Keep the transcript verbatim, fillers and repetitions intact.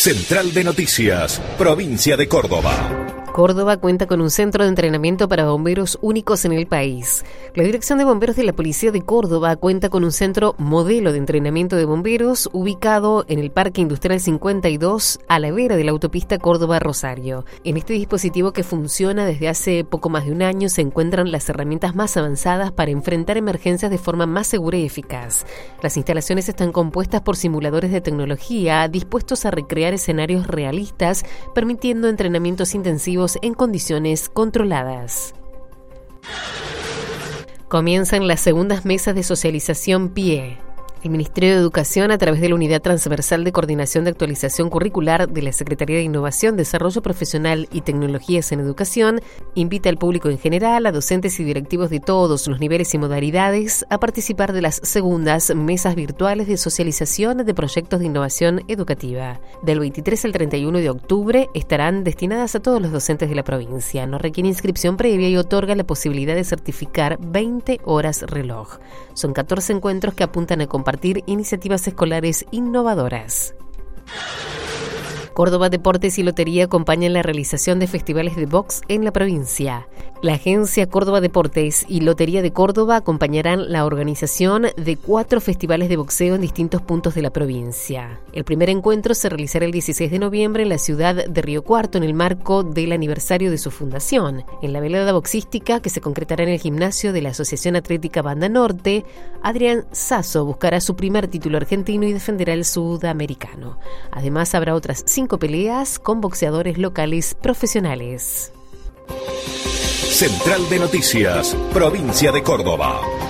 Central de Noticias, Provincia de Córdoba. Córdoba cuenta con un centro de entrenamiento para bomberos únicos en el país. La Dirección de Bomberos de la Policía de Córdoba cuenta con un centro modelo de entrenamiento de bomberos ubicado en el Parque Industrial cincuenta y dos, a la vera de la autopista Córdoba-Rosario. En este dispositivo, que funciona desde hace poco más de un año, se encuentran las herramientas más avanzadas para enfrentar emergencias de forma más segura y eficaz. Las instalaciones están compuestas por simuladores de tecnología dispuestos a recrear escenarios realistas, permitiendo entrenamientos intensivos en condiciones controladas. Comienzan las segundas mesas de socialización P I E. El Ministerio de Educación, a través de la Unidad Transversal de Coordinación de Actualización Curricular de la Secretaría de Innovación, Desarrollo Profesional y Tecnologías en Educación, invita al público en general, a docentes y directivos de todos los niveles y modalidades, a participar de las segundas mesas virtuales de socialización de proyectos de innovación educativa. Del veintitrés al treinta y uno de octubre estarán destinadas a todos los docentes de la provincia. No requiere inscripción previa y otorga la posibilidad de certificar veinte horas reloj. Son catorce encuentros que apuntan a compartir iniciativas escolares innovadoras. Córdoba Deportes y Lotería acompañan la realización de festivales de box en la provincia. La agencia Córdoba Deportes y Lotería de Córdoba acompañarán la organización de cuatro festivales de boxeo en distintos puntos de la provincia. El primer encuentro se realizará el dieciséis de noviembre en la ciudad de Río Cuarto, en el marco del aniversario de su fundación. En la velada boxística, que se concretará en el gimnasio de la Asociación Atlética Banda Norte, Adrián Sasso buscará su primer título argentino y defenderá el sudamericano. Además, habrá otras cinco peleas con boxeadores locales profesionales. Central de Noticias, Provincia de Córdoba.